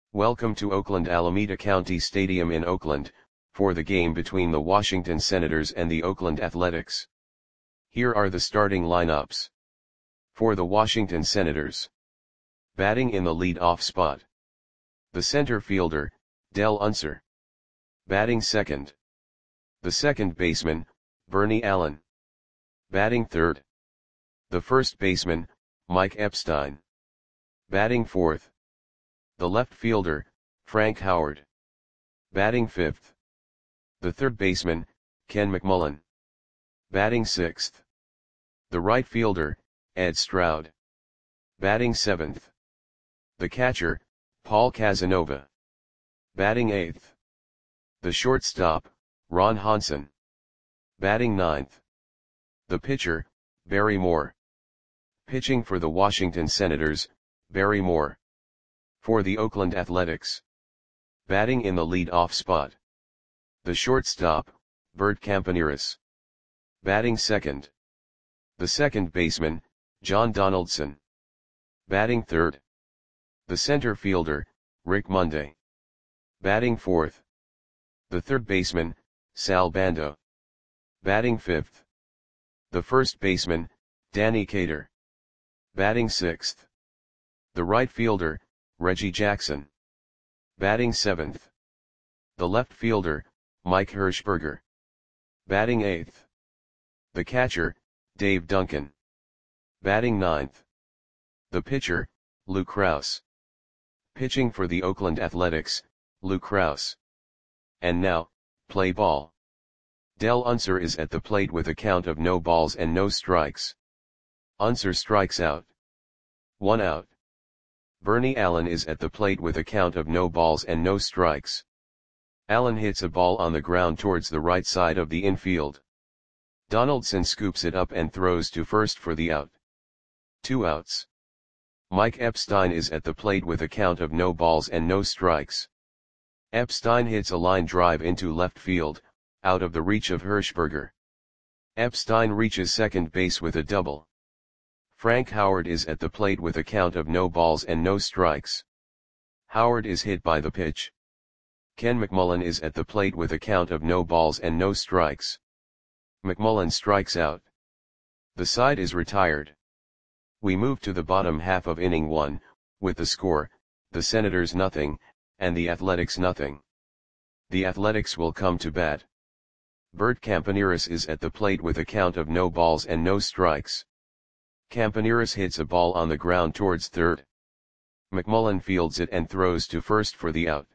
Welcome to Oakland Alameda County Stadium in Oakland, for the game between the Washington Senators and the Oakland Athletics. Here are the starting lineups. For the Washington Senators. Batting in the lead-off spot. The center fielder, Dell Unser. Batting second. The second baseman, Bernie Allen. Batting third. The first baseman, Mike Epstein. Batting fourth. The left fielder, Frank Howard. Batting fifth. The third baseman, Ken McMullen. Batting sixth. The right fielder, Ed Stroud. Batting seventh. The catcher, Paul Casanova. Batting eighth. The shortstop, Ron Hansen. Batting ninth. The pitcher, Barry Moore. Pitching for the Washington Senators, Barry Moore. For the Oakland Athletics. Batting in the lead-off spot. The shortstop, Bert Campaneris. Batting second. The second baseman, John Donaldson. Batting third. The center fielder, Rick Monday. Batting fourth. The third baseman, Sal Bando. Batting fifth. The first baseman, Danny Cater. Batting sixth. The right fielder, Reggie Jackson. Batting seventh. The left fielder, Mike Hirschberger. Batting eighth. The catcher, Dave Duncan. Batting ninth. The pitcher, Lou Krause. Pitching for the Oakland Athletics, Lou Krause. And now, play ball. Dell Unser is at the plate with a count of no balls and no strikes. Unser strikes out. 1 out. Bernie Allen is at the plate with a count of no balls and no strikes. Allen hits a ball on the ground towards the right side of the infield. Donaldson scoops it up and throws to first for the out. 2 outs. Mike Epstein is at the plate with a count of no balls and no strikes. Epstein hits a line drive into left field, out of the reach of Hirschberger. Epstein reaches second base with a double. Frank Howard is at the plate with a count of no balls and no strikes. Howard is hit by the pitch. Ken McMullen is at the plate with a count of no balls and no strikes. McMullen strikes out. The side is retired. We move to the bottom half of inning 1, with the score, the Senators 0, and the Athletics 0. The Athletics will come to bat. Bert Campaneris is at the plate with a count of no balls and no strikes. Campaneris hits a ball on the ground towards third. McMullen fields it and throws to first for the out.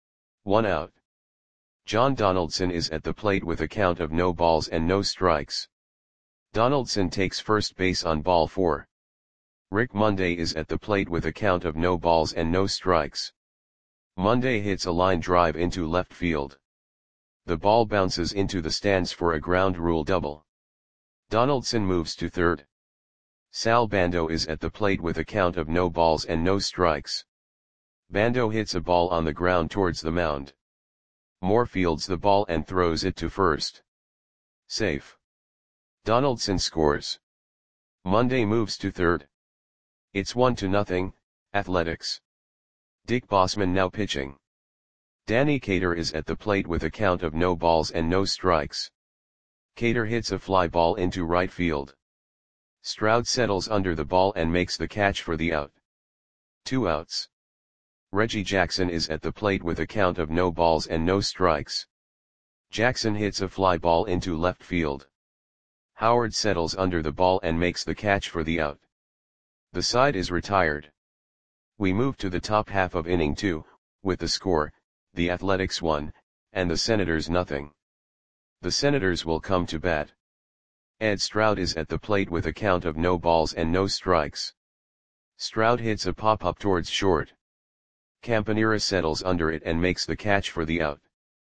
1 out. John Donaldson is at the plate with a count of no balls and no strikes. Donaldson takes first base on ball 4. Rick Monday is at the plate with a count of no balls and no strikes. Monday hits a line drive into left field. The ball bounces into the stands for a ground rule double. Donaldson moves to third. Sal Bando is at the plate with a count of no balls and no strikes. Bando hits a ball on the ground towards the mound. Moore fields the ball and throws it to first. Safe. Donaldson scores. Monday moves to third. It's 1-0, Athletics. Dick Bossman now pitching. Danny Cater is at the plate with a count of no balls and no strikes. Cater hits a fly ball into right field. Stroud settles under the ball and makes the catch for the out. 2 outs. Reggie Jackson is at the plate with a count of no balls and no strikes. Jackson hits a fly ball into left field. Howard settles under the ball and makes the catch for the out. The side is retired. We move to the top half of inning 2, with the score, the Athletics 1, and the Senators 0. The Senators will come to bat. Ed Stroud is at the plate with a count of no balls and no strikes. Stroud hits a pop-up towards short. Campaneris settles under it and makes the catch for the out.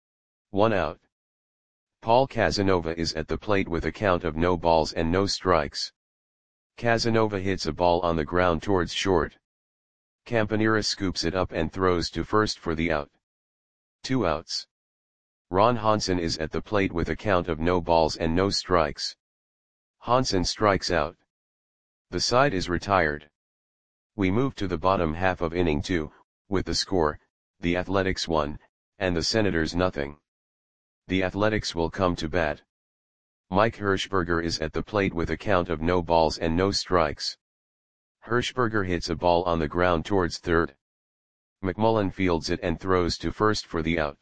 1 out. Paul Casanova is at the plate with a count of no balls and no strikes. Casanova hits a ball on the ground towards short. Campaneris scoops it up and throws to first for the out. 2 outs. Ron Hansen is at the plate with a count of no balls and no strikes. Hansen strikes out. The side is retired. We move to the bottom half of inning 2, with the score, the Athletics 1, and the Senators nothing. The Athletics will come to bat. Mike Hirschberger is at the plate with a count of no balls and no strikes. Hirschberger hits a ball on the ground towards third. McMullen fields it and throws to first for the out.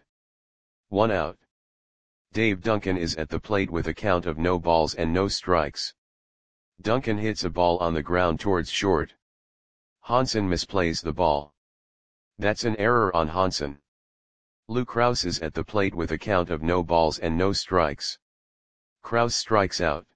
1 out. Dave Duncan is at the plate with a count of no balls and no strikes. Duncan hits a ball on the ground towards short. Hansen misplays the ball. That's an error on Hansen. Lou Krause is at the plate with a count of no balls and no strikes. Krause strikes out.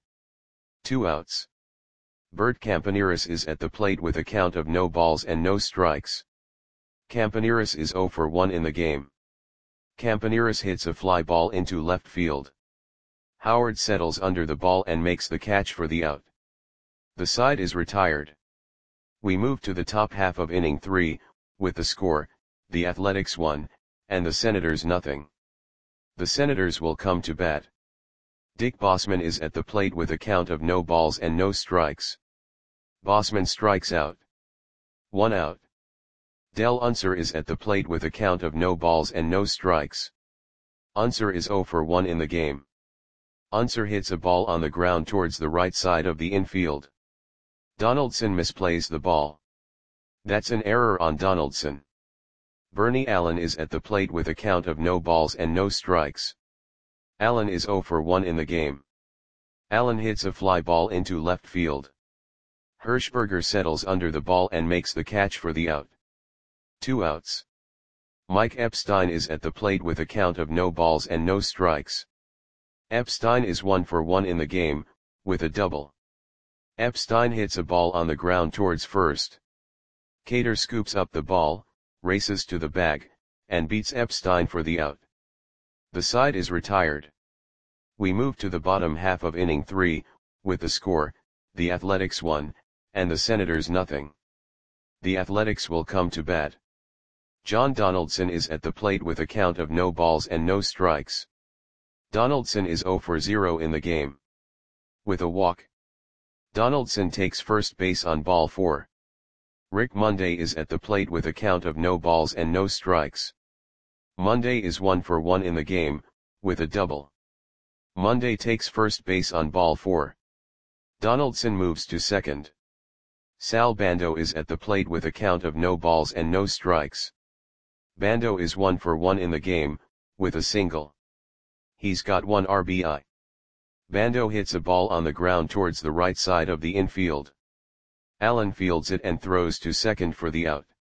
2 outs. Bert Campaneris is at the plate with a count of no balls and no strikes. Campaneris is 0 for 1 in the game. Campaneris hits a fly ball into left field. Howard settles under the ball and makes the catch for the out. The side is retired. We move to the top half of inning 3, with the score, the Athletics 1, and the Senators nothing. The Senators will come to bat. Dick Bossman is at the plate with a count of no balls and no strikes. Bossman strikes out. 1 out. Del Unser is at the plate with a count of no balls and no strikes. Unser is 0 for 1 in the game. Unser hits a ball on the ground towards the right side of the infield. Donaldson misplays the ball. That's an error on Donaldson. Bernie Allen is at the plate with a count of no balls and no strikes. Allen is 0 for 1 in the game. Allen hits a fly ball into left field. Hirschberger settles under the ball and makes the catch for the out. 2 outs. Mike Epstein is at the plate with a count of no balls and no strikes. Epstein is 1 for 1 in the game, with a double. Epstein hits a ball on the ground towards first. Cater scoops up the ball, races to the bag, and beats Epstein for the out. The side is retired. We move to the bottom half of inning 3, with the score, the Athletics 1, and the Senators nothing. The Athletics will come to bat. John Donaldson is at the plate with a count of no balls and no strikes. Donaldson is 0 for 0 in the game. With a walk. Donaldson takes first base on ball 4. Rick Monday is at the plate with a count of no balls and no strikes. Monday is 1 for 1 in the game, with a double. Monday takes first base on ball 4. Donaldson moves to second. Sal Bando is at the plate with a count of no balls and no strikes. Bando is 1 for 1 in the game, with a single. He's got 1 RBI. Bando hits a ball on the ground towards the right side of the infield. Allen fields it and throws to second for the out.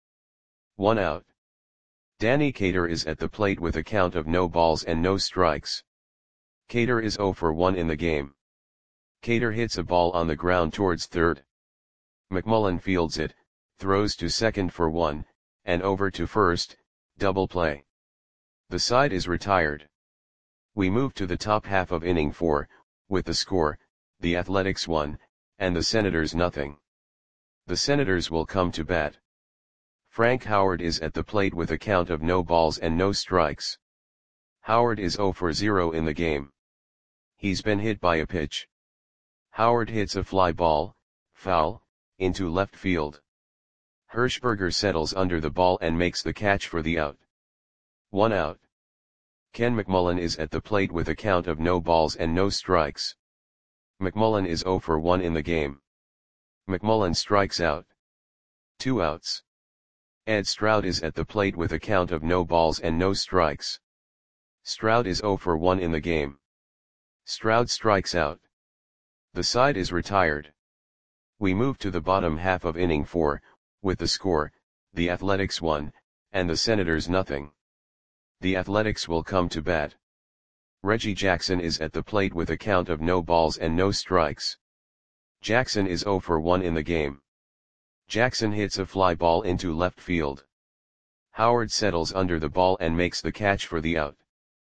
1 out. Danny Cater is at the plate with a count of no balls and no strikes. Cater is 0 for 1 in the game. Cater hits a ball on the ground towards third. McMullen fields it, throws to second for 1, and over to first, double play. The side is retired. We move to the top half of inning 4, with the score, the Athletics 1, and the Senators nothing. The Senators will come to bat. Frank Howard is at the plate with a count of no balls and no strikes. Howard is 0 for 0 in the game. He's been hit by a pitch. Howard hits a fly ball, foul, into left field. Hirschberger settles under the ball and makes the catch for the out. 1 out. Ken McMullen is at the plate with a count of no balls and no strikes. McMullen is 0 for 1 in the game. McMullen strikes out. 2 outs. Ed Stroud is at the plate with a count of no balls and no strikes. Stroud is 0 for 1 in the game. Stroud strikes out. The side is retired. We move to the bottom half of inning 4, with the score, the Athletics 1, and the Senators nothing. The Athletics will come to bat. Reggie Jackson is at the plate with a count of no balls and no strikes. Jackson is 0 for 1 in the game. Jackson hits a fly ball into left field. Howard settles under the ball and makes the catch for the out.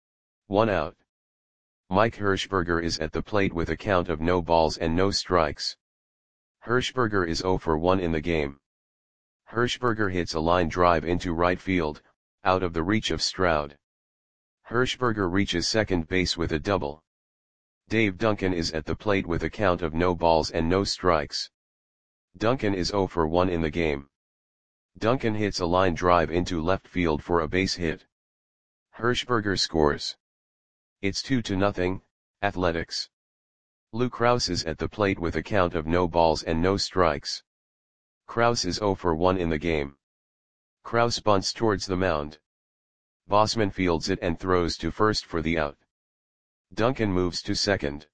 1 out. Mike Hirschberger is at the plate with a count of no balls and no strikes. Hirschberger is 0 for 1 in the game. Hirschberger hits a line drive into right field, out of the reach of Stroud. Hirschberger reaches second base with a double. Dave Duncan is at the plate with a count of no balls and no strikes. Duncan is 0 for 1 in the game. Duncan hits a line drive into left field for a base hit. Hirschberger scores. It's 2-0, Athletics. Lou Krause is at the plate with a count of no balls and no strikes. Krause is 0 for 1 in the game. Krause bunts towards the mound. Bossman fields it and throws to first for the out. Duncan moves to second.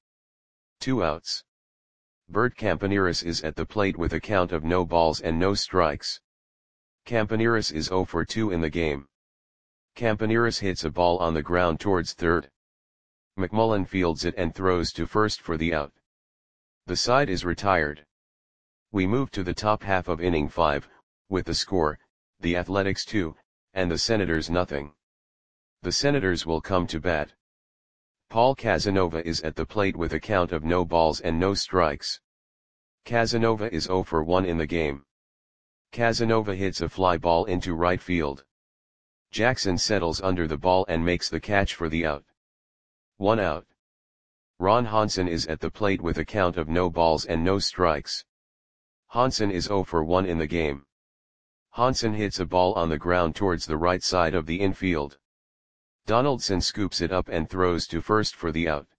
2 outs. Bert Campaneris is at the plate with a count of no balls and no strikes. Campaneris is 0 for 2 in the game. Campaneris hits a ball on the ground towards third. McMullen fields it and throws to first for the out. The side is retired. We move to the top half of inning 5, with the score, the Athletics 2, and the Senators nothing. The Senators will come to bat. Paul Casanova is at the plate with a count of no balls and no strikes. Casanova is 0 for 1 in the game. Casanova hits a fly ball into right field. Jackson settles under the ball and makes the catch for the out. 1 out. Ron Hansen is at the plate with a count of no balls and no strikes. Hansen is 0 for 1 in the game. Hansen hits a ball on the ground towards the right side of the infield. Donaldson scoops it up and throws to first for the out.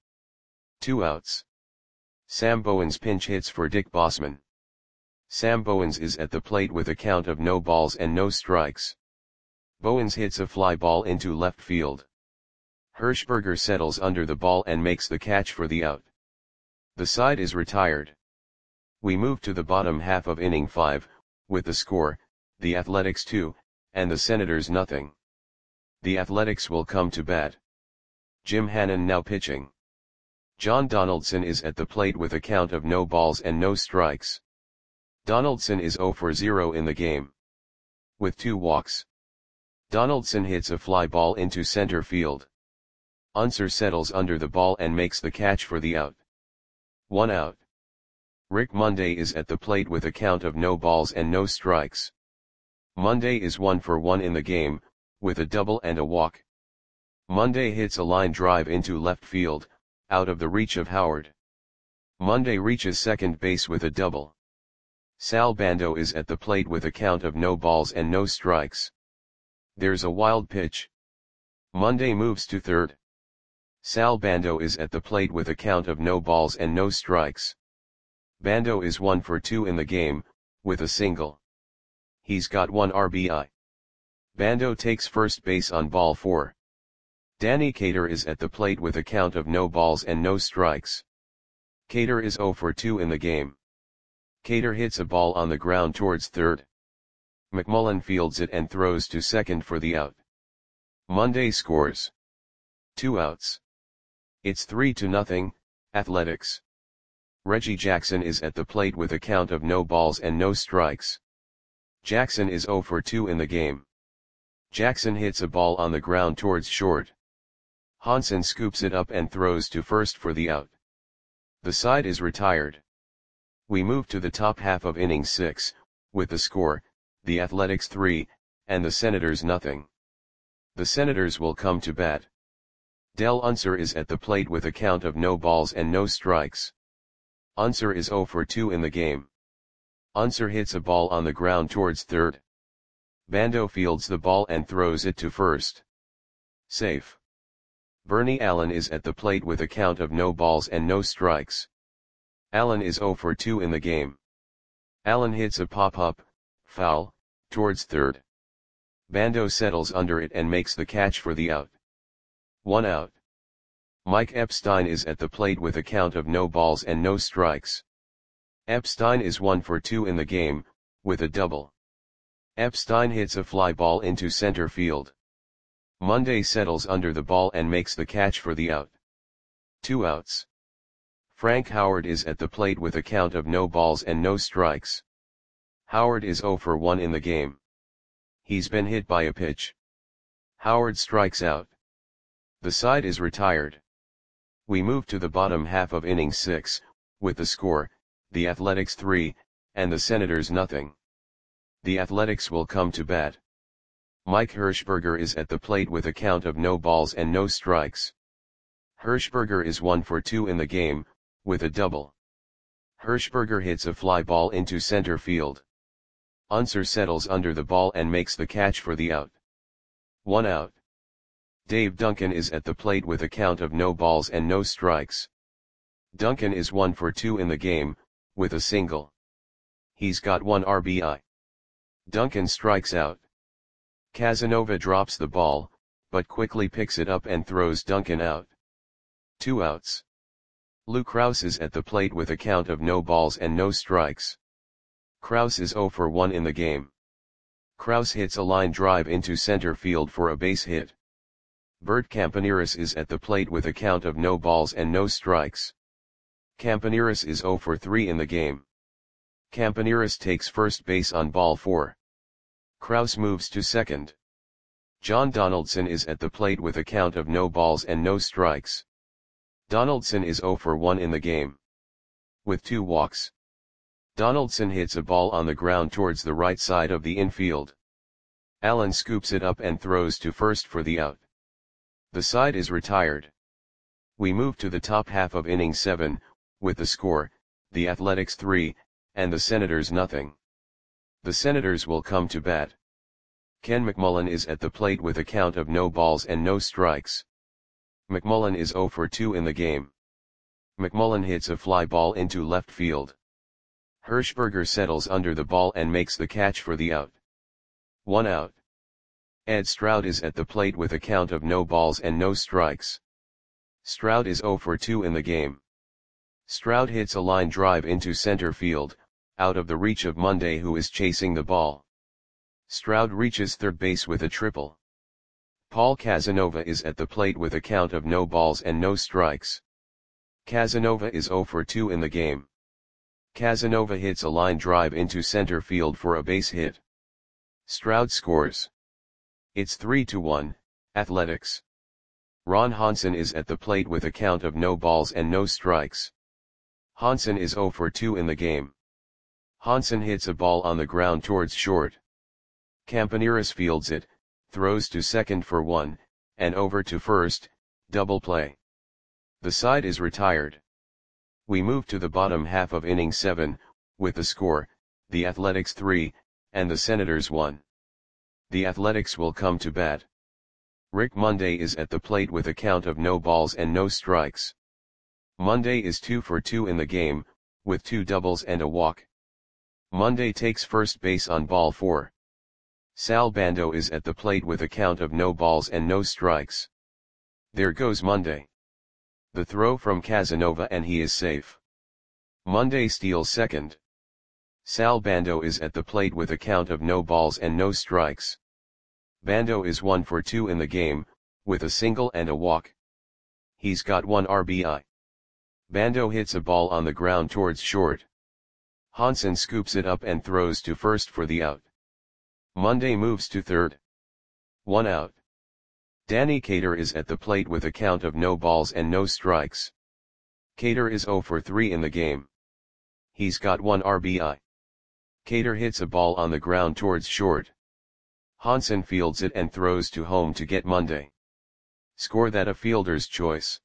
2 outs. Sam Bowens pinch hits for Dick Bossman. Sam Bowens is at the plate with a count of no balls and no strikes. Bowens hits a fly ball into left field. Hirschberger settles under the ball and makes the catch for the out. The side is retired. We move to the bottom half of inning 5, with the score, the Athletics 2, and the Senators nothing. The Athletics will come to bat. Jim Hannon now pitching. John Donaldson is at the plate with a count of no balls and no strikes. Donaldson is 0 for 0 in the game. With 2 walks. Donaldson hits a fly ball into center field. Unser settles under the ball and makes the catch for the out. 1 out. Rick Monday is at the plate with a count of no balls and no strikes. Monday is 1 for 1 in the game, with a double and a walk. Monday hits a line drive into left field, out of the reach of Howard. Monday reaches second base with a double. Sal Bando is at the plate with a count of no balls and no strikes. There's a wild pitch. Monday moves to third. Sal Bando is at the plate with a count of no balls and no strikes. Bando is 1 for 2 in the game, with a single. He's got 1 RBI. Bando takes first base on ball 4. Danny Cater is at the plate with a count of no balls and no strikes. Cater is 0 for 2 in the game. Cater hits a ball on the ground towards third. McMullen fields it and throws to second for the out. Monday scores. 2 outs. It's 3-0, Athletics. Reggie Jackson is at the plate with a count of no balls and no strikes. Jackson is 0 for 2 in the game. Jackson hits a ball on the ground towards short. Hansen scoops it up and throws to first for the out. The side is retired. We move to the top half of inning 6, with the score, the Athletics 3, and the Senators nothing. The Senators will come to bat. Del Unser is at the plate with a count of no balls and no strikes. Unser is 0 for 2 in the game. Unser hits a ball on the ground towards third. Bando fields the ball and throws it to first. Safe. Bernie Allen is at the plate with a count of no balls and no strikes. Allen is 0 for 2 in the game. Allen hits a pop-up, foul, towards third. Bando settles under it and makes the catch for the out. 1 out. Mike Epstein is at the plate with a count of no balls and no strikes. Epstein is 1 for 2 in the game, with a double. Epstein hits a fly ball into center field. Monday settles under the ball and makes the catch for the out. 2 outs. Frank Howard is at the plate with a count of no balls and no strikes. Howard is 0 for 1 in the game. He's been hit by a pitch. Howard strikes out. The side is retired. We move to the bottom half of inning 6, with the score, the Athletics 3, and the Senators nothing. The Athletics will come to bat. Mike Hirschberger is at the plate with a count of no balls and no strikes. Hirschberger is 1 for 2 in the game, with a double. Hirschberger hits a fly ball into center field. Unser settles under the ball and makes the catch for the out. 1 out. Dave Duncan is at the plate with a count of no balls and no strikes. Duncan is 1 for 2 in the game, with a single. He's got 1 RBI. Duncan strikes out. Casanova drops the ball, but quickly picks it up and throws Duncan out. 2 outs. Lou Krause is at the plate with a count of no balls and no strikes. Krause is 0 for 1 in the game. Krause hits a line drive into center field for a base hit. Bert Campaneris is at the plate with a count of no balls and no strikes. Campaneris is 0 for 3 in the game. Campaneris takes first base on ball 4. Krause moves to second. John Donaldson is at the plate with a count of no balls and no strikes. Donaldson is 0 for 1 in the game. With 2 walks. Donaldson hits a ball on the ground towards the right side of the infield. Allen scoops it up and throws to first for the out. The side is retired. We move to the top half of inning 7, with the score, the Athletics 3, and the Senators nothing. The Senators will come to bat. Ken McMullen is at the plate with a count of no balls and no strikes. McMullen is 0 for 2 in the game. McMullen hits a fly ball into left field. Hirschberger settles under the ball and makes the catch for the out. 1 out. Ed Stroud is at the plate with a count of no balls and no strikes. Stroud is 0 for 2 in the game. Stroud hits a line drive into center field, out of the reach of Monday, who is chasing the ball. Stroud reaches third base with a triple. Paul Casanova is at the plate with a count of no balls and no strikes. Casanova is 0 for 2 in the game. Casanova hits a line drive into center field for a base hit. Stroud scores. It's 3-1, Athletics. Ron Hansen is at the plate with a count of no balls and no strikes. Hansen is 0 for 2 in the game. Hansen hits a ball on the ground towards short. Campaneris fields it, throws to second for 1, and over to first, double play. The side is retired. We move to the bottom half of inning 7, with the score, the Athletics 3, and the Senators 1. The Athletics will come to bat. Rick Monday is at the plate with a count of no balls and no strikes. Monday is 2 for 2 in the game, with 2 doubles and a walk. Monday takes first base on ball 4. Sal Bando is at the plate with a count of no balls and no strikes. There goes Monday. The throw from Casanova and he is safe. Monday steals second. Sal Bando is at the plate with a count of no balls and no strikes. Bando is 1 for 2 in the game, with a single and a walk. He's got 1 RBI. Bando hits a ball on the ground towards short. Hansen scoops it up and throws to first for the out. Monday moves to third. 1 out. Danny Cater is at the plate with a count of no balls and no strikes. Cater is 0 for 3 in the game. He's got 1 RBI. Cater hits a ball on the ground towards short. Hansen fields it and throws to home to get Monday. Score that a fielder's choice.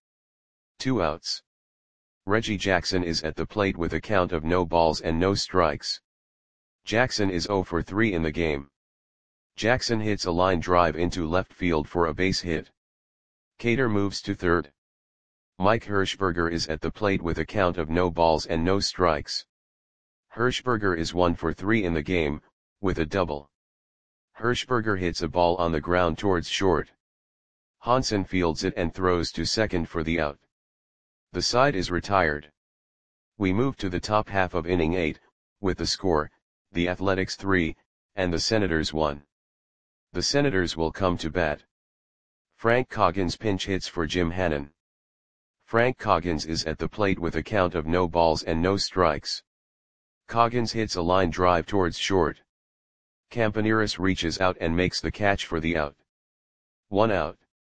2 outs. Reggie Jackson is at the plate with a count of no balls and no strikes. Jackson is 0 for 3 in the game. Jackson hits a line drive into left field for a base hit. Cater moves to third. Mike Hirschberger is at the plate with a count of no balls and no strikes. Hirschberger is 1 for 3 in the game, with a double. Hirschberger hits a ball on the ground towards short. Hansen fields it and throws to second for the out. The side is retired. We move to the top half of inning 8, with the score, the Athletics 3, and the Senators 1. The Senators will come to bat. Frank Coggins pinch hits for Jim Hannon. Frank Coggins is at the plate with a count of no balls and no strikes. Coggins hits a line drive towards short. Campaneris reaches out and makes the catch for the out. 1 out.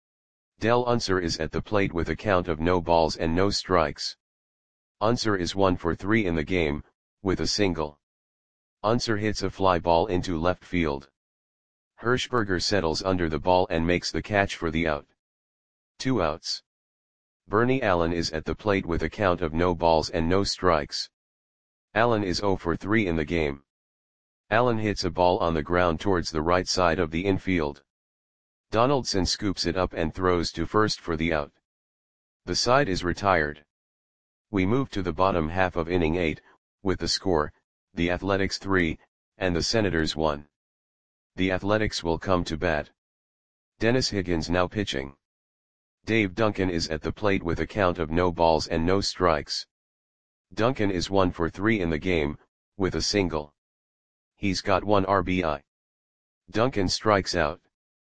Del Unser is at the plate with a count of no balls and no strikes. Unser is 1 for 3 in the game, with a single. Unser hits a fly ball into left field. Hirschberger settles under the ball and makes the catch for the out. 2 outs. Bernie Allen is at the plate with a count of no balls and no strikes. Allen is 0 for 3 in the game. Allen hits a ball on the ground towards the right side of the infield. Donaldson scoops it up and throws to first for the out. The side is retired. We move to the bottom half of inning 8, with the score, the Athletics 3, and the Senators 1. The Athletics will come to bat. Dennis Higgins now pitching. Dave Duncan is at the plate with a count of no balls and no strikes. Duncan is 1 for 3 in the game, with a single. He's got 1 RBI. Duncan strikes out.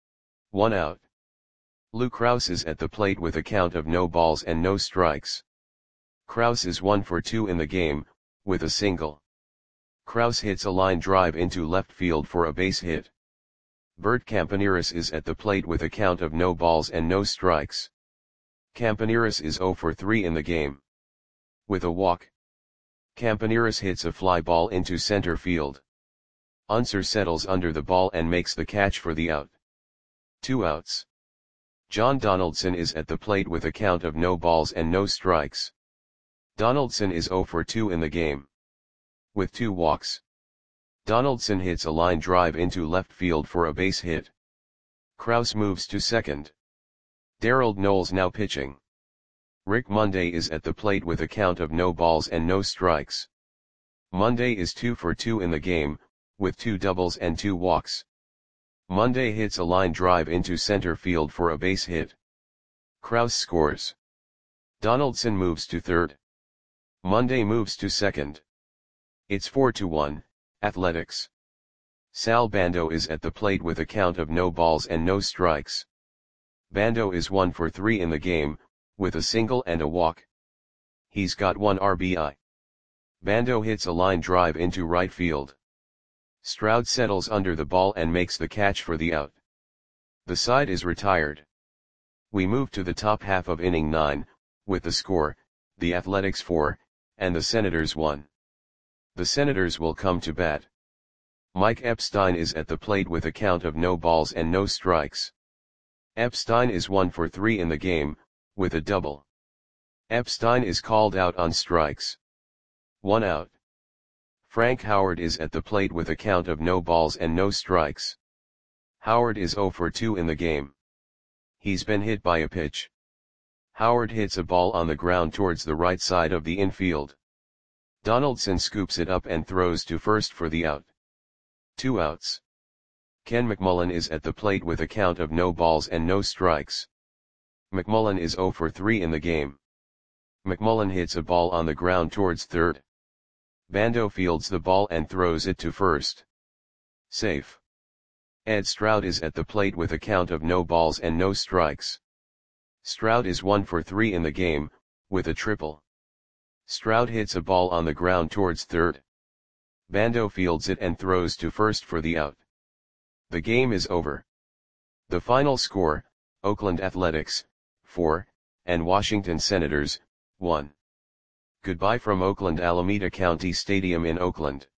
1 out. Lou Krause is at the plate with a count of no balls and no strikes. Krause is 1 for 2 in the game, with a single. Krause hits a line drive into left field for a base hit. Bert Campaneris is at the plate with a count of no balls and no strikes. Campaneris is 0 for 3 in the game. With a walk. Campaneris hits a fly ball into center field. Unser settles under the ball and makes the catch for the out. 2 outs. John Donaldson is at the plate with a count of no balls and no strikes. Donaldson is 0 for 2 in the game. With 2 walks. Donaldson hits a line drive into left field for a base hit. Krause moves to second. Darrell Knowles now pitching. Rick Monday is at the plate with a count of no balls and no strikes. Monday is 2 for 2 in the game, with 2 doubles and 2 walks. Monday hits a line drive into center field for a base hit. Krause scores. Donaldson moves to third. Monday moves to second. It's 4-1, Athletics. Sal Bando is at the plate with a count of no balls and no strikes. Bando is 1 for 3 in the game, with a single and a walk. He's got 1 RBI. Bando hits a line drive into right field. Stroud settles under the ball and makes the catch for the out. The side is retired. We move to the top half of inning 9, with the score, the Athletics 4, and the Senators 1. The Senators will come to bat. Mike Epstein is at the plate with a count of no balls and no strikes. Epstein is 1 for 3 in the game, with a double. Epstein is called out on strikes. 1 out. Frank Howard is at the plate with a count of no balls and no strikes. Howard is 0 for 2 in the game. He's been hit by a pitch. Howard hits a ball on the ground towards the right side of the infield. Donaldson scoops it up and throws to first for the out. 2 outs. Ken McMullen is at the plate with a count of no balls and no strikes. McMullen is 0 for 3 in the game. McMullen hits a ball on the ground towards third. Bando fields the ball and throws it to first. Safe. Ed Stroud is at the plate with a count of no balls and no strikes. Stroud is 1 for 3 in the game, with a triple. Stroud hits a ball on the ground towards third. Bando fields it and throws to first for the out. The game is over. The final score, Oakland Athletics, 4, and Washington Senators, 1. Goodbye from Oakland Alameda County Stadium in Oakland.